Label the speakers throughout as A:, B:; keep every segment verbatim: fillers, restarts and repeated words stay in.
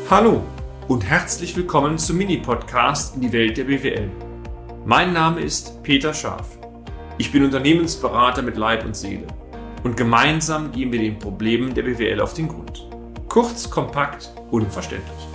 A: Hallo und herzlich willkommen zum Mini-Podcast in die Welt der B W L. Mein Name ist Peter Scharf. Ich bin Unternehmensberater mit Leib und Seele und gemeinsam gehen wir den Problemen der B W L auf den Grund. Kurz, kompakt, unverständlich.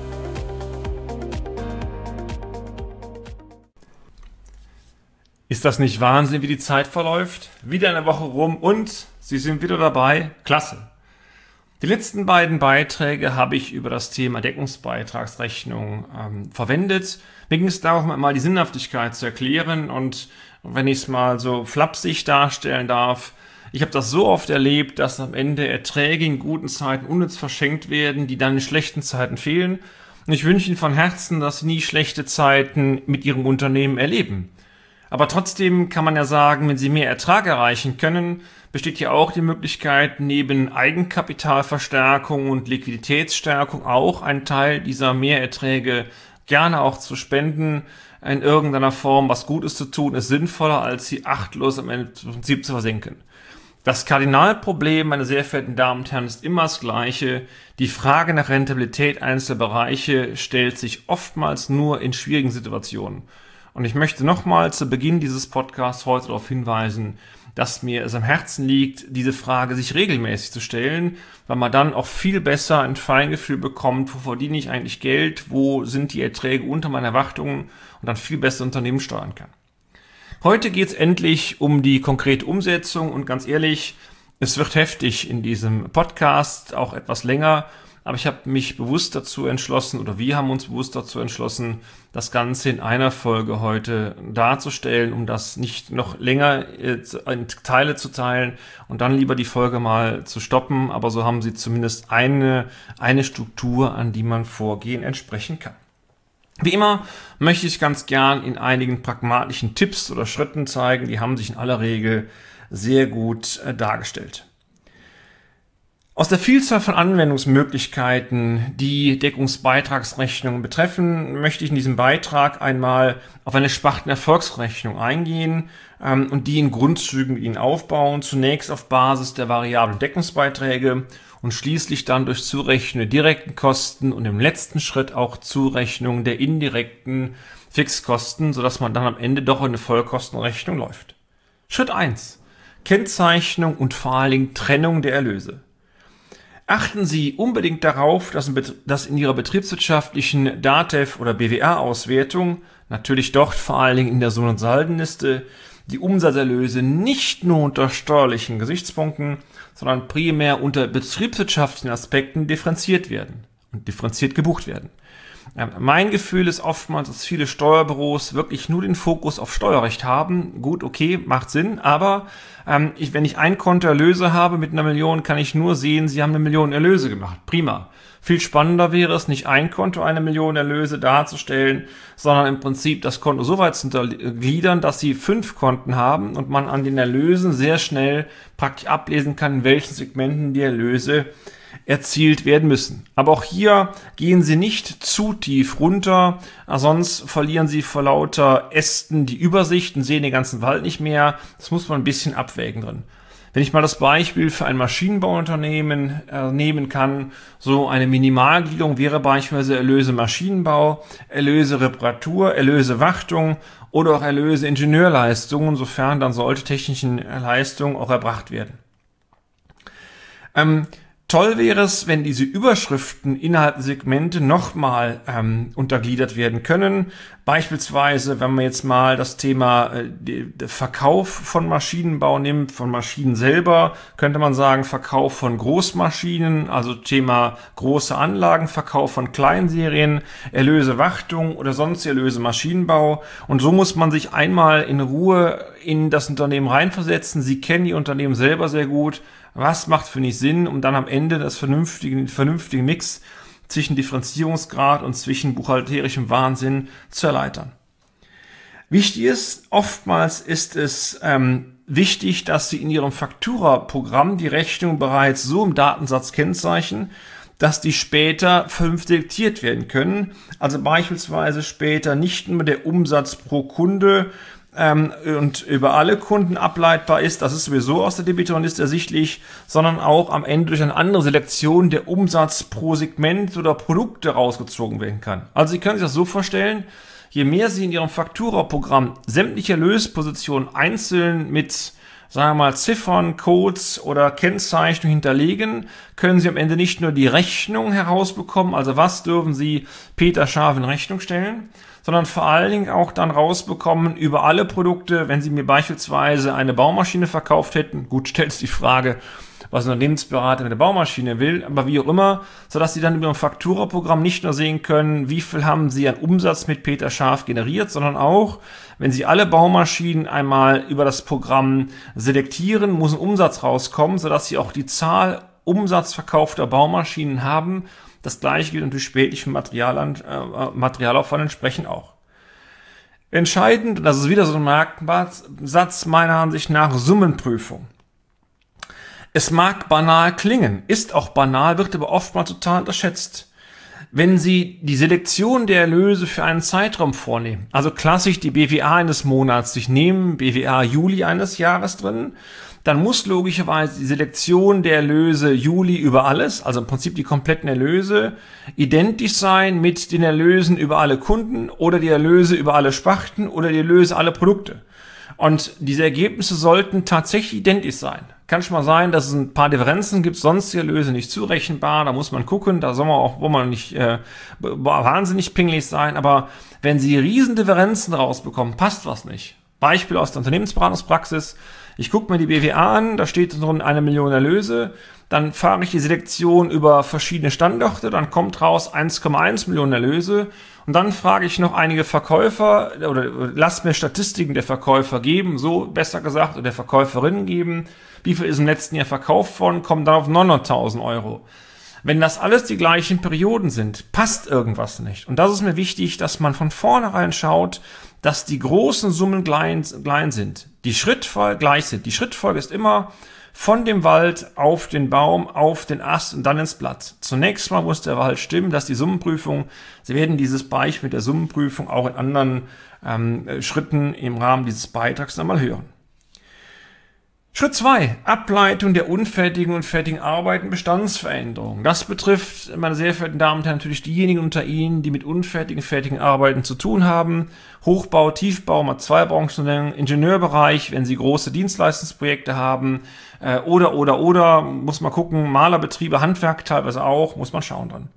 A: Ist das nicht Wahnsinn, wie die Zeit verläuft? Wieder eine Woche rum und Sie sind wieder dabei? Klasse! Die letzten beiden Beiträge habe ich über das Thema Deckungsbeitragsrechnung ähm, verwendet. Mir ging es darum, einmal die Sinnhaftigkeit zu erklären und wenn ich es mal so flapsig darstellen darf, ich habe das so oft erlebt, dass am Ende Erträge in guten Zeiten unnütz verschenkt werden, die dann in schlechten Zeiten fehlen. Und ich wünsche Ihnen von Herzen, dass Sie nie schlechte Zeiten mit Ihrem Unternehmen erleben. Aber trotzdem kann man ja sagen, wenn Sie mehr Ertrag erreichen können, besteht ja auch die Möglichkeit, neben Eigenkapitalverstärkung und Liquiditätsstärkung auch einen Teil dieser Mehrerträge gerne auch zu spenden, in irgendeiner Form was Gutes zu tun, ist sinnvoller, als sie achtlos am Ende im Prinzip zu versenken. Das Kardinalproblem, meine sehr verehrten Damen und Herren, ist immer das gleiche. Die Frage nach Rentabilität einzelner Bereiche stellt sich oftmals nur in schwierigen Situationen. Und ich möchte nochmal zu Beginn dieses Podcasts heute darauf hinweisen, dass mir es am Herzen liegt, diese Frage sich regelmäßig zu stellen, weil man dann auch viel besser ein Feingefühl bekommt, wo verdiene ich eigentlich Geld, wo sind die Erträge unter meinen Erwartungen und dann viel besser Unternehmen steuern kann. Heute geht es endlich um die konkrete Umsetzung und ganz ehrlich, es wird heftig in diesem Podcast, auch etwas länger, aber ich habe mich bewusst dazu entschlossen oder wir haben uns bewusst dazu entschlossen, das Ganze in einer Folge heute darzustellen, um das nicht noch länger in Teile zu teilen und dann lieber die Folge mal zu stoppen. Aber so haben Sie zumindest eine, eine Struktur, an die man vorgehen entsprechen kann. Wie immer möchte ich ganz gern in einigen pragmatischen Tipps oder Schritten zeigen, die haben sich in aller Regel sehr gut äh, dargestellt. Aus der Vielzahl von Anwendungsmöglichkeiten, die Deckungsbeitragsrechnungen betreffen, möchte ich in diesem Beitrag einmal auf eine Spartenerfolgsrechnung eingehen ähm, und die in Grundzügen mit Ihnen aufbauen, zunächst auf Basis der variablen Deckungsbeiträge und schließlich dann durch Zurechnung der direkten Kosten und im letzten Schritt auch Zurechnung der indirekten Fixkosten, sodass man dann am Ende doch in eine Vollkostenrechnung läuft. Schritt eins. Kennzeichnung und vor allen Dingen Trennung der Erlöse. Achten Sie unbedingt darauf, dass in Ihrer betriebswirtschaftlichen DATEV- oder B W A-Auswertung, natürlich dort vor allen Dingen in der Sohn- und Saldenliste, die Umsatzerlöse nicht nur unter steuerlichen Gesichtspunkten, sondern primär unter betriebswirtschaftlichen Aspekten differenziert werden und differenziert gebucht werden. Mein Gefühl ist oftmals, dass viele Steuerbüros wirklich nur den Fokus auf Steuerrecht haben. Gut, okay, macht Sinn, aber ähm, ich, wenn ich ein Konto Erlöse habe mit einer Million, kann ich nur sehen, Sie haben eine Million Erlöse gemacht. Prima. Viel spannender wäre es, nicht ein Konto eine Million Erlöse darzustellen, sondern im Prinzip das Konto so weit zu untergliedern, dass Sie fünf Konten haben und man an den Erlösen sehr schnell praktisch ablesen kann, in welchen Segmenten die Erlöse erzielt werden müssen. Aber auch hier gehen Sie nicht zu tief runter, sonst verlieren Sie vor lauter Ästen die Übersicht und sehen den ganzen Wald nicht mehr. Das muss man ein bisschen abwägen drin. Wenn ich mal das Beispiel für ein Maschinenbauunternehmen äh, nehmen kann, so eine Minimalgliederung wäre beispielsweise Erlöse Maschinenbau, Erlöse Reparatur, Erlöse Wartung oder auch Erlöse Ingenieurleistungen, sofern dann solche technischen Leistungen auch erbracht werden. Ähm, Toll wäre es, wenn diese Überschriften innerhalb der Segmente nochmal ähm, untergliedert werden können. Beispielsweise, wenn man jetzt mal das Thema äh, der Verkauf von Maschinenbau nimmt, von Maschinen selber, könnte man sagen Verkauf von Großmaschinen, also Thema große Anlagen, Verkauf von Kleinserien, Erlöse Wartung oder sonst Erlöse Maschinenbau. Und so muss man sich einmal in Ruhe in das Unternehmen reinversetzen. Sie kennen Ihr Unternehmen selber sehr gut. Was macht für mich Sinn, um dann am Ende das vernünftige, vernünftige Mix zwischen Differenzierungsgrad und zwischen buchhalterischem Wahnsinn zu erläutern. Wichtig ist, oftmals ist es ähm, wichtig, dass Sie in Ihrem Faktura-Programm die Rechnung bereits so im Datensatz kennzeichnen, dass die später vernünftig selektiert werden können. Also beispielsweise später nicht nur der Umsatz pro Kunde ähm, und über alle Kunden ableitbar ist, das ist sowieso aus der Debitorenliste ersichtlich, sondern auch am Ende durch eine andere Selektion der Umsatz pro Segment oder Produkte rausgezogen werden kann. Also Sie können sich das so vorstellen, je mehr Sie in Ihrem Faktura-Programm sämtliche Erlöspositionen einzeln mit, sagen wir mal, Ziffern, Codes oder Kennzeichnungen hinterlegen, können Sie am Ende nicht nur die Rechnung herausbekommen, also was dürfen Sie Peter Scharf in Rechnung stellen, sondern vor allen Dingen auch dann rausbekommen über alle Produkte, wenn Sie mir beispielsweise eine Baumaschine verkauft hätten. Gut, stellt sich die Frage, was ein Unternehmensberater mit der Baumaschine will, aber wie auch immer, sodass Sie dann über ein Faktura-Programm nicht nur sehen können, wie viel haben Sie an Umsatz mit Peter Scharf generiert, sondern auch, wenn Sie alle Baumaschinen einmal über das Programm selektieren, muss ein Umsatz rauskommen, sodass Sie auch die Zahl umsatzverkaufter Baumaschinen haben. Das gleiche gilt natürlich spätlich für Materialan- äh, Materialaufwand entsprechend auch. Entscheidend, und das ist wieder so ein Marktsatz meiner Ansicht nach, Summenprüfung. Es mag banal klingen, ist auch banal, wird aber oftmals total unterschätzt. Wenn Sie die Selektion der Erlöse für einen Zeitraum vornehmen, also klassisch die B W A eines Monats sich nehmen, B W A Juli eines Jahres drin, dann muss logischerweise die Selektion der Erlöse Juli über alles, also im Prinzip die kompletten Erlöse, identisch sein mit den Erlösen über alle Kunden oder die Erlöse über alle Sparten oder die Erlöse alle Produkte. Und diese Ergebnisse sollten tatsächlich identisch sein. Kann schon mal sein, dass es ein paar Differenzen gibt, sonst die Erlöse nicht zurechenbar, da muss man gucken, da soll man auch, wo man nicht äh, wahnsinnig pingelig sein, aber wenn Sie riesen Differenzen rausbekommen, passt was nicht. Beispiel aus der Unternehmensberatungspraxis: Ich gucke mir die B W A an, da steht drin eine Million Erlöse, dann fahre ich die Selektion über verschiedene Standorte, dann kommt raus eins Komma eins Millionen Erlöse und dann frage ich noch einige Verkäufer oder lass mir Statistiken der Verkäufer geben, so besser gesagt, oder der Verkäuferinnen geben, wie viel ist im letzten Jahr verkauft worden, kommt dann auf neunhunderttausend Euro. Wenn das alles die gleichen Perioden sind, passt irgendwas nicht. Und das ist mir wichtig, dass man von vornherein schaut, dass die großen Summen klein, klein sind, die Schrittfolge gleich sind. Die Schrittfolge ist immer von dem Wald auf den Baum, auf den Ast und dann ins Blatt. Zunächst mal muss der Wald stimmen, dass die Summenprüfung, Sie werden dieses Beispiel der Summenprüfung auch in anderen ähm, Schritten im Rahmen dieses Beitrags nochmal hören. Schritt zwei: Ableitung der unfertigen und fertigen Arbeiten, Bestandsveränderung. Das betrifft, meine sehr verehrten Damen und Herren, natürlich diejenigen unter Ihnen, die mit unfertigen, fertigen Arbeiten zu tun haben. Hochbau, Tiefbau, mal zwei Branchen nennen, Ingenieurbereich, wenn Sie große Dienstleistungsprojekte haben, äh, oder, oder, oder, muss man gucken, Malerbetriebe, Handwerk teilweise auch, muss man schauen dran.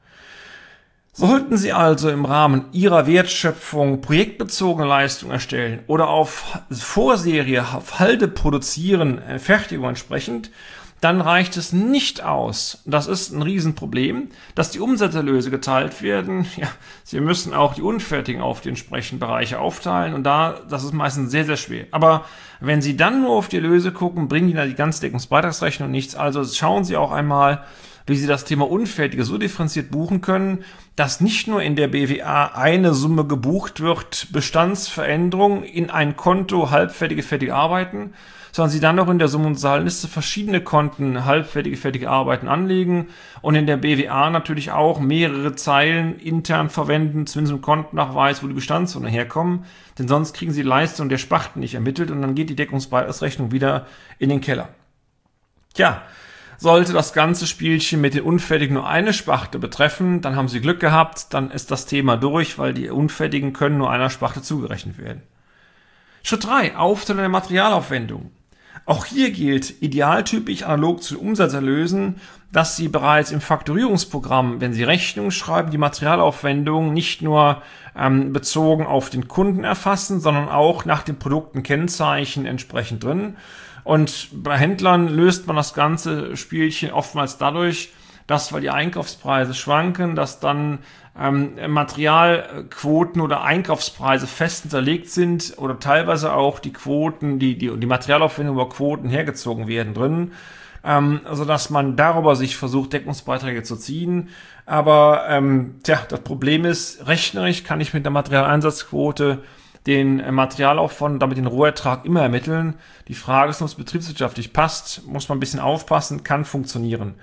A: Sollten Sie also im Rahmen Ihrer Wertschöpfung projektbezogene Leistungen erstellen oder auf Vorserie, auf Halde produzieren, Fertigung entsprechend, dann reicht es nicht aus. Das ist ein Riesenproblem, dass die Umsatzerlöse geteilt werden. Ja, Sie müssen auch die Unfertigen auf die entsprechenden Bereiche aufteilen und da, das ist meistens sehr, sehr schwer. Aber wenn Sie dann nur auf die Erlöse gucken, bringen die da die Ganzdeckungsbeitragsrechnung nichts. Also schauen Sie auch einmal, wie Sie das Thema Unfertige so differenziert buchen können, dass nicht nur in der B W A eine Summe gebucht wird, Bestandsveränderung in ein Konto halbfertige, fertige Arbeiten, sondern Sie dann noch in der Summe- und Zahlenliste verschiedene Konten halbfertige, fertige Arbeiten anlegen und in der B W A natürlich auch mehrere Zeilen intern verwenden, zumindest im Kontennachweis, wo die Bestandssumme herkommen, denn sonst kriegen Sie die Leistung der Sparten nicht ermittelt und dann geht die Deckungsbeitragsrechnung wieder in den Keller. Tja, sollte das ganze Spielchen mit den Unfertigen nur eine Sparte betreffen, dann haben Sie Glück gehabt, dann ist das Thema durch, weil die Unfertigen können nur einer Sparte zugerechnet werden. Schritt drei: Aufteilung der Materialaufwendung. Auch hier gilt, idealtypisch analog zu den Umsatzerlösen, dass Sie bereits im Fakturierungsprogramm, wenn Sie Rechnungen schreiben, die Materialaufwendung nicht nur ähm, bezogen auf den Kunden erfassen, sondern auch nach den Produktenkennzeichen entsprechend drin. Und bei Händlern löst man das ganze Spielchen oftmals dadurch, dass, weil die Einkaufspreise schwanken, dass dann ähm, Materialquoten oder Einkaufspreise fest hinterlegt sind oder teilweise auch die Quoten, die, die, die Materialaufwendung über Quoten hergezogen werden drin. Ähm, also dass man darüber sich versucht, Deckungsbeiträge zu ziehen. Aber ähm, tja, das Problem ist, rechnerisch kann ich mit der Materialeinsatzquote den Materialaufwand und damit den Rohertrag immer ermitteln. Die Frage ist, ob es betriebswirtschaftlich passt, muss man ein bisschen aufpassen, kann funktionieren.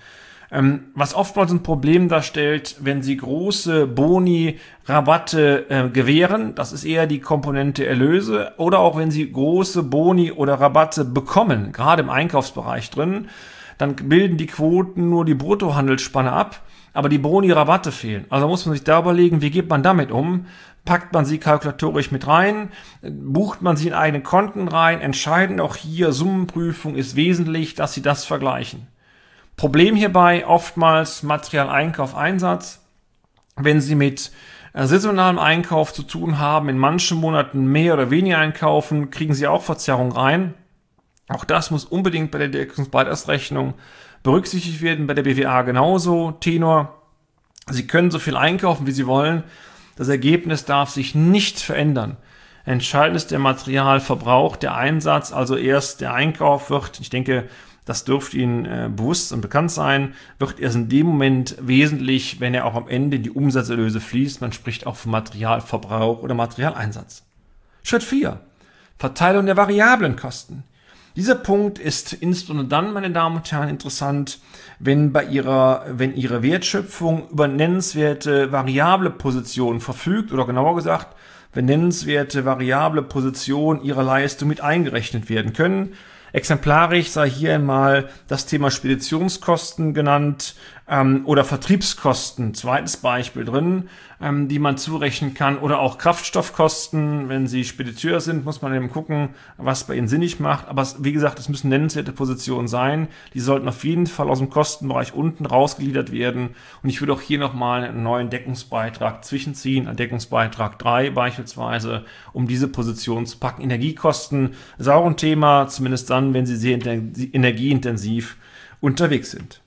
A: Ähm, was oftmals ein Problem darstellt, wenn Sie große Boni, Rabatte äh, gewähren, das ist eher die Komponente Erlöse, oder auch wenn Sie große Boni oder Rabatte bekommen, gerade im Einkaufsbereich drin, dann bilden die Quoten nur die Bruttohandelsspanne ab, aber die Boni-Rabatte fehlen. Also muss man sich da überlegen, wie geht man damit um? Packt man sie kalkulatorisch mit rein? Bucht man sie in eigene Konten rein? Entscheidend auch hier, Summenprüfung ist wesentlich, dass Sie das vergleichen. Problem hierbei oftmals Materialeinkauf, Einsatz. Wenn Sie mit saisonalem Einkauf zu tun haben, in manchen Monaten mehr oder weniger einkaufen, kriegen Sie auch Verzerrung rein. Auch das muss unbedingt bei der Deckungsbeitragsrechnung berücksichtigt werden, bei der B W A genauso. Tenor, Sie können so viel einkaufen, wie Sie wollen. Das Ergebnis darf sich nicht verändern. Entscheidend ist der Materialverbrauch, der Einsatz, also erst der Einkauf wird, ich denke, das dürfte Ihnen äh, bewusst und bekannt sein, wird erst in dem Moment wesentlich, wenn er auch am Ende in die Umsatzerlöse fließt. Man spricht auch von Materialverbrauch oder Materialeinsatz. Schritt vier. Verteilung der variablen Kosten. Dieser Punkt ist insbesondere dann, meine Damen und Herren, interessant, wenn bei ihrer, wenn Ihre Wertschöpfung über nennenswerte variable Positionen verfügt oder genauer gesagt, wenn nennenswerte variable Positionen Ihrer Leistung mit eingerechnet werden können. Exemplarisch sei hier einmal das Thema Speditionskosten genannt ähm, oder Vertriebskosten, zweites Beispiel drin, ähm, die man zurechnen kann, oder auch Kraftstoffkosten. Wenn Sie Spediteur sind, muss man eben gucken, was bei Ihnen sinnig macht. Aber wie gesagt, es müssen nennenswerte Positionen sein. Die sollten auf jeden Fall aus dem Kostenbereich unten rausgegliedert werden. Und ich würde auch hier nochmal einen neuen Deckungsbeitrag zwischenziehen, einen Deckungsbeitrag drei beispielsweise, um diese Position zu packen. Energiekosten ist auch ein Thema, zumindest dann, wenn Sie sehr energieintensiv unterwegs sind.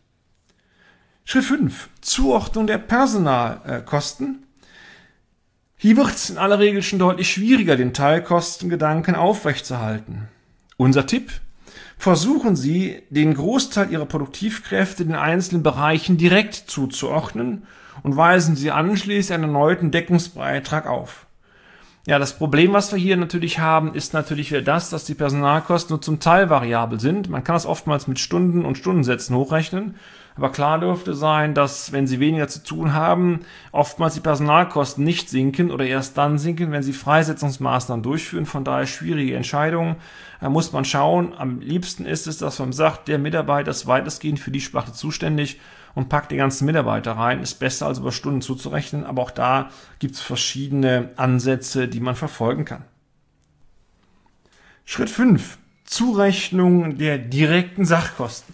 A: Schritt fünf. Zuordnung der Personalkosten. Hier wird es in aller Regel schon deutlich schwieriger, den Teilkostengedanken aufrechtzuerhalten. Unser Tipp: Versuchen Sie, den Großteil Ihrer Produktivkräfte den einzelnen Bereichen direkt zuzuordnen und weisen Sie anschließend einen erneuten Deckungsbeitrag auf. Ja, das Problem, was wir hier natürlich haben, ist natürlich wieder das, dass die Personalkosten nur zum Teil variabel sind. Man kann das oftmals mit Stunden und Stundensätzen hochrechnen. Aber klar dürfte sein, dass, wenn Sie weniger zu tun haben, oftmals die Personalkosten nicht sinken oder erst dann sinken, wenn Sie Freisetzungsmaßnahmen durchführen. Von daher schwierige Entscheidungen. Da muss man schauen. Am liebsten ist es, dass man sagt, der Mitarbeiter ist weitestgehend für die Sparte zuständig und packt die ganzen Mitarbeiter rein. Ist besser, als über Stunden zuzurechnen. Aber auch da gibt es verschiedene Ansätze, die man verfolgen kann. Schritt fünf. Zurechnung der direkten Sachkosten.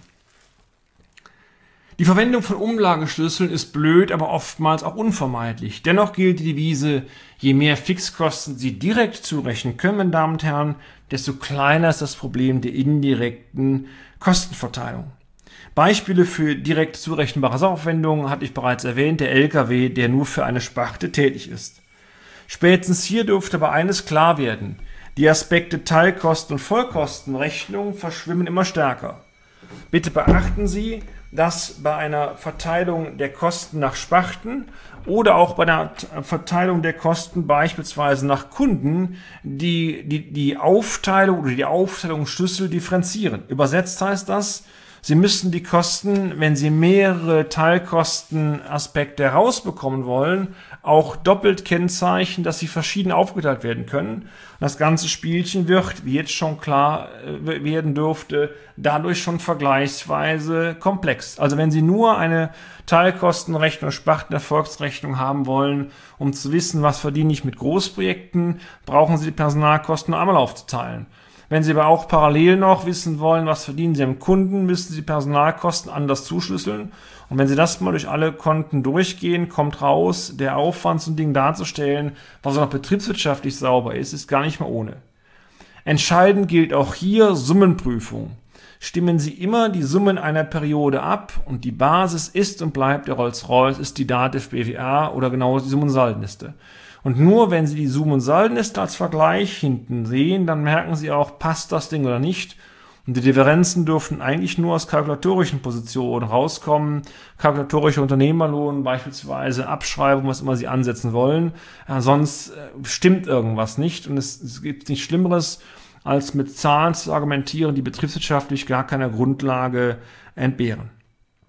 A: Die Verwendung von Umlageschlüsseln ist blöd, aber oftmals auch unvermeidlich. Dennoch gilt die Devise, je mehr Fixkosten Sie direkt zurechnen können, meine Damen und Herren, desto kleiner ist das Problem der indirekten Kostenverteilung. Beispiele für direkt zurechenbare Sachaufwendungen hatte ich bereits erwähnt, der L K W, der nur für eine Sparte tätig ist. Spätestens hier dürfte aber eines klar werden: Die Aspekte Teilkosten und Vollkostenrechnung verschwimmen immer stärker. Bitte beachten Sie, dass bei einer Verteilung der Kosten nach Sparten oder auch bei der Verteilung der Kosten beispielsweise nach Kunden die, die, die Aufteilung oder die Aufteilungsschlüssel differenzieren. Übersetzt heißt das, Sie müssen die Kosten, wenn Sie mehrere Teilkostenaspekte herausbekommen wollen, auch doppelt kennzeichnen, dass sie verschieden aufgeteilt werden können. Und das ganze Spielchen wird, wie jetzt schon klar werden dürfte, dadurch schon vergleichsweise komplex. Also wenn Sie nur eine Teilkostenrechnung, Spartenerfolgsrechnung haben wollen, um zu wissen, was verdiene ich mit Großprojekten, brauchen Sie die Personalkosten nur einmal aufzuteilen. Wenn Sie aber auch parallel noch wissen wollen, was verdienen Sie am Kunden, müssen Sie Personalkosten anders zuschlüsseln. Und wenn Sie das mal durch alle Konten durchgehen, kommt raus, der Aufwand, so ein Ding darzustellen, was auch noch betriebswirtschaftlich sauber ist, ist gar nicht mehr ohne. Entscheidend gilt auch hier Summenprüfung. Stimmen Sie immer die Summen einer Periode ab und die Basis ist und bleibt der Rolls-Royce, ist die Dativ B W A oder genau die Summen-Saldenliste. Und nur wenn Sie die Summen- und Saldenliste als Vergleich hinten sehen, dann merken Sie auch, passt das Ding oder nicht. Und die Differenzen dürfen eigentlich nur aus kalkulatorischen Positionen rauskommen. Kalkulatorischer Unternehmerlohn, beispielsweise Abschreibung, was immer Sie ansetzen wollen. Ja, sonst äh, stimmt irgendwas nicht. Und es, es gibt nichts Schlimmeres, als mit Zahlen zu argumentieren, die betriebswirtschaftlich gar keiner Grundlage entbehren.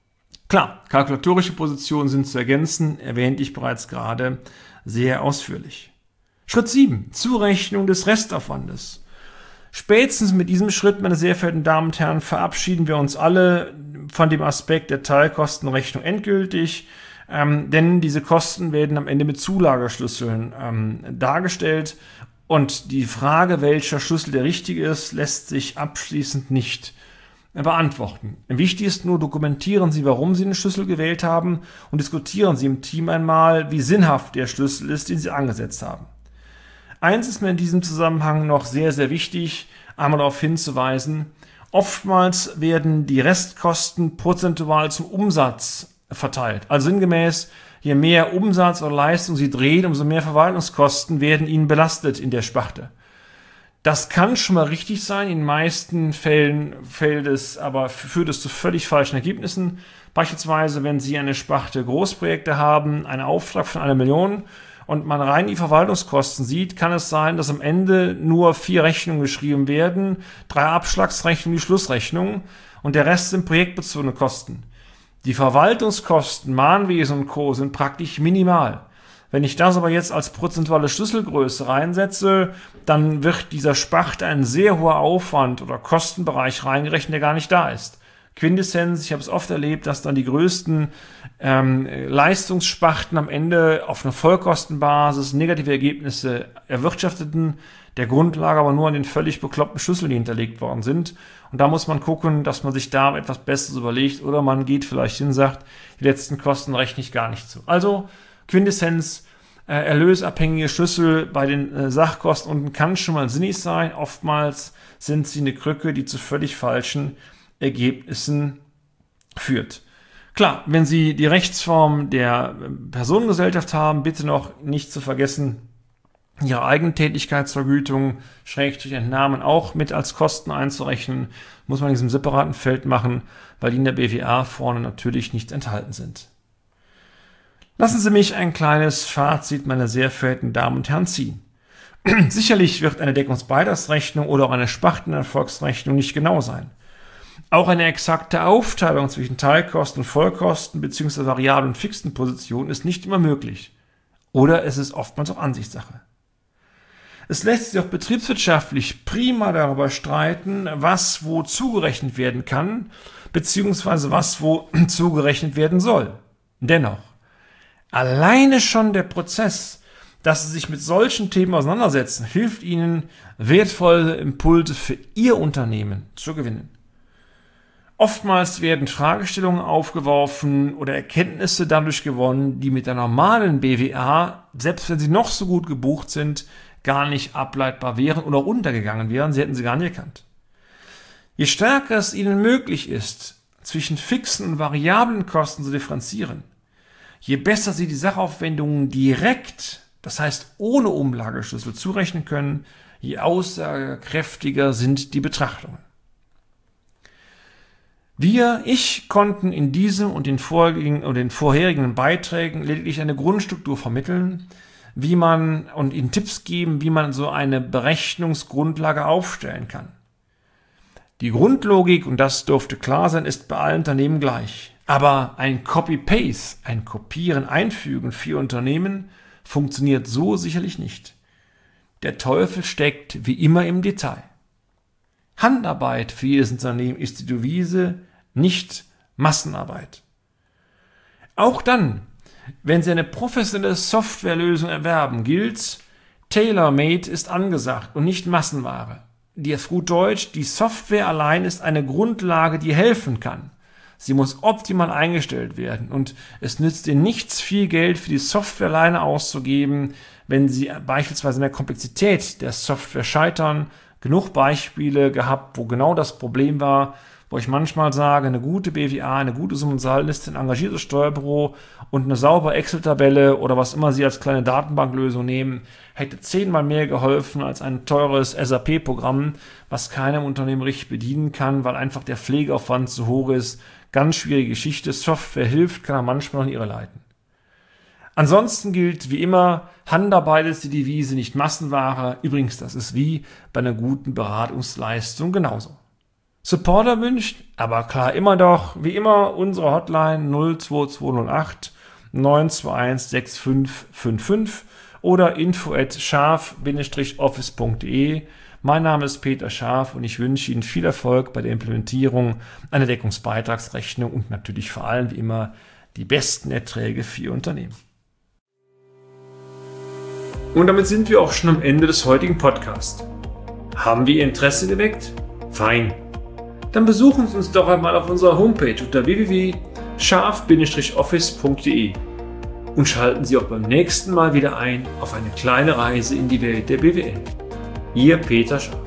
A: Klar, kalkulatorische Positionen sind zu ergänzen, erwähnte ich bereits gerade sehr ausführlich. Schritt sieben. Zurechnung des Restaufwandes. Spätestens mit diesem Schritt, meine sehr verehrten Damen und Herren, verabschieden wir uns alle von dem Aspekt der Teilkostenrechnung endgültig, ähm, denn diese Kosten werden am Ende mit Zulagerschlüsseln ähm, dargestellt und die Frage, welcher Schlüssel der richtige ist, lässt sich abschließend nicht beantworten. Wichtig ist nur, dokumentieren Sie, warum Sie den Schlüssel gewählt haben und diskutieren Sie im Team einmal, wie sinnhaft der Schlüssel ist, den Sie angesetzt haben. Eins ist mir in diesem Zusammenhang noch sehr, sehr wichtig, einmal darauf hinzuweisen, oftmals werden die Restkosten prozentual zum Umsatz verteilt. Also sinngemäß, je mehr Umsatz oder Leistung Sie drehen, umso mehr Verwaltungskosten werden Ihnen belastet in der Sparte. Das kann schon mal richtig sein, in den meisten Fällen fällt es, aber führt es zu völlig falschen Ergebnissen. Beispielsweise, wenn Sie eine Sparte Großprojekte haben, einen Auftrag von einer Million und man rein die Verwaltungskosten sieht, kann es sein, dass am Ende nur vier Rechnungen geschrieben werden, drei Abschlagsrechnungen, die Schlussrechnung und der Rest sind projektbezogene Kosten. Die Verwaltungskosten, Mahnwesen und Co. sind praktisch minimal. Wenn ich das aber jetzt als prozentuale Schlüsselgröße reinsetze, dann wird dieser Sparte ein sehr hoher Aufwand oder Kostenbereich reingerechnet, der gar nicht da ist. Quintessenz, ich habe es oft erlebt, dass dann die größten ähm, Leistungssparten am Ende auf einer Vollkostenbasis negative Ergebnisse erwirtschafteten, der Grundlage aber nur an den völlig bekloppten Schlüsseln, die hinterlegt worden sind. Und da muss man gucken, dass man sich da etwas Besseres überlegt oder man geht vielleicht hin und sagt, die letzten Kosten rechne ich gar nicht zu. Also Quintessenz, äh, erlösabhängige Schlüssel bei den äh, Sachkosten unten kann schon mal sinnig sein. Oftmals sind sie eine Krücke, die zu völlig falschen Ergebnissen führt. Klar, wenn Sie die Rechtsform der Personengesellschaft haben, bitte noch nicht zu vergessen, Ihre Eigentätigkeitsvergütung, Schrägstrich Entnahmen auch mit als Kosten einzurechnen, muss man in diesem separaten Feld machen, weil die in der B W A vorne natürlich nicht enthalten sind. Lassen Sie mich ein kleines Fazit, meine sehr verehrten Damen und Herren, ziehen. Sicherlich wird eine Deckungsbeitragsrechnung oder auch eine Spartenerfolgsrechnung nicht genau sein. Auch eine exakte Aufteilung zwischen Teilkosten und Vollkosten bzw. variablen und fixen Positionen ist nicht immer möglich. Oder es ist oftmals auch Ansichtssache. Es lässt sich auch betriebswirtschaftlich prima darüber streiten, was wo zugerechnet werden kann, beziehungsweise was wo zugerechnet werden soll. Dennoch, alleine schon der Prozess, dass Sie sich mit solchen Themen auseinandersetzen, hilft Ihnen, wertvolle Impulse für Ihr Unternehmen zu gewinnen. Oftmals werden Fragestellungen aufgeworfen oder Erkenntnisse dadurch gewonnen, die mit der normalen B W A, selbst wenn sie noch so gut gebucht sind, gar nicht ableitbar wären oder untergegangen wären, sie hätten sie gar nicht erkannt. Je stärker es Ihnen möglich ist, zwischen fixen und variablen Kosten zu differenzieren, je besser Sie die Sachaufwendungen direkt, das heißt ohne Umlageschlüssel, zurechnen können, je aussagekräftiger sind die Betrachtungen. Wir, ich, konnten in diesem und den vorherigen, und den vorherigen Beiträgen lediglich eine Grundstruktur vermitteln, wie man und Ihnen Tipps geben, wie man so eine Berechnungsgrundlage aufstellen kann. Die Grundlogik, und das dürfte klar sein, ist bei allen Unternehmen gleich. Aber ein Copy-Paste, ein Kopieren, Einfügen für Unternehmen funktioniert so sicherlich nicht. Der Teufel steckt wie immer im Detail. Handarbeit für jedes Unternehmen ist die Devise, nicht Massenarbeit. Auch dann, wenn Sie eine professionelle Softwarelösung erwerben, gilt, Tailor-Made ist angesagt und nicht Massenware. Die auf gut Deutsch, die Software allein ist eine Grundlage, die helfen kann. Sie muss optimal eingestellt werden und es nützt Ihnen nichts, viel Geld für die Software alleine auszugeben, wenn Sie beispielsweise in der Komplexität der Software scheitern. Genug Beispiele gehabt, wo genau das Problem war, wo ich manchmal sage, eine gute B W A, eine gute Summ- und Saldenliste, ein engagiertes Steuerbüro und eine saubere Excel-Tabelle oder was immer Sie als kleine Datenbanklösung nehmen, hätte zehnmal mehr geholfen als ein teures S A P-Programm, was keinem Unternehmen richtig bedienen kann, weil einfach der Pflegeaufwand zu hoch ist. Ganz schwierige Geschichte. Software hilft, kann er manchmal noch in Irre leiten. Ansonsten gilt wie immer, Handarbeit ist die Devise, nicht Massenware. Übrigens, das ist wie bei einer guten Beratungsleistung genauso. Supporter wünscht, aber klar, immer doch, wie immer, unsere Hotline null zwei zwei null acht neun zwei eins sechs fünf fünf fünf oder info at scharf office punkt de. Mein Name ist Peter Scharf und ich wünsche Ihnen viel Erfolg bei der Implementierung einer Deckungsbeitragsrechnung und natürlich vor allem wie immer die besten Erträge für Ihr Unternehmen. Und damit sind wir auch schon am Ende des heutigen Podcasts. Haben wir Ihr Interesse geweckt? Fein. Dann besuchen Sie uns doch einmal auf unserer Homepage unter w w w punkt scharf office punkt de und schalten Sie auch beim nächsten Mal wieder ein auf eine kleine Reise in die Welt der B W L. Ihr Peter Scharf.